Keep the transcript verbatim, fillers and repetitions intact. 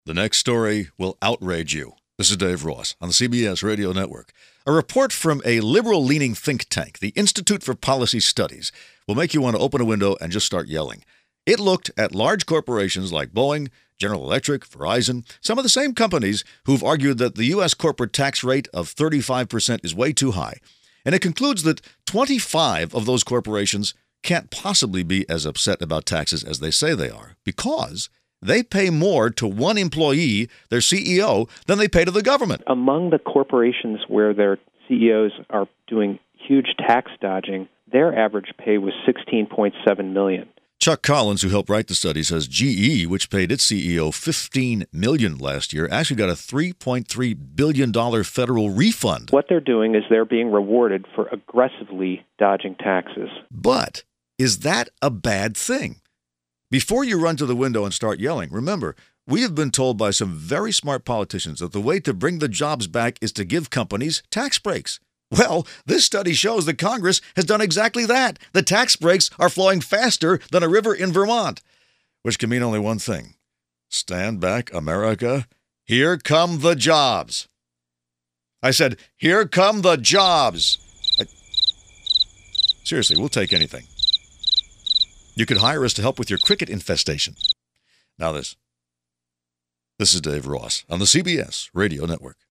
The next story will outrage you. This is Dave Ross on the C B S Radio Network. A report from a liberal-leaning think tank, the Institute for Policy Studies, will make you want to open a window and just start yelling. It looked at large corporations like Boeing, General Electric, Verizon, some of the same companies who've argued that the U S corporate tax rate of thirty-five percent is way too high. And it concludes that twenty-five of those corporations can't possibly be as upset about taxes as they say they are, because they pay more to one employee, their C E O, than they pay to the government. Among the corporations where their C E Os are doing huge tax dodging, their average pay was sixteen point seven million dollars. Chuck Collins, who helped write the study, says G E, which paid its C E O fifteen million dollars last year, actually got a three point three billion dollars federal refund. What they're doing is they're being rewarded for aggressively dodging taxes. But is that a bad thing? Before you run to the window and start yelling, remember, we have been told by some very smart politicians that the way to bring the jobs back is to give companies tax breaks. Well, this study shows that Congress has done exactly that. The tax breaks are flowing faster than a river in Vermont, which can mean only one thing. Stand back, America. Here come the jobs. I said, here come the jobs. I... Seriously, we'll take anything. You could hire us to help with your cricket infestation. Now this. This is Dave Ross on the C B S Radio Network.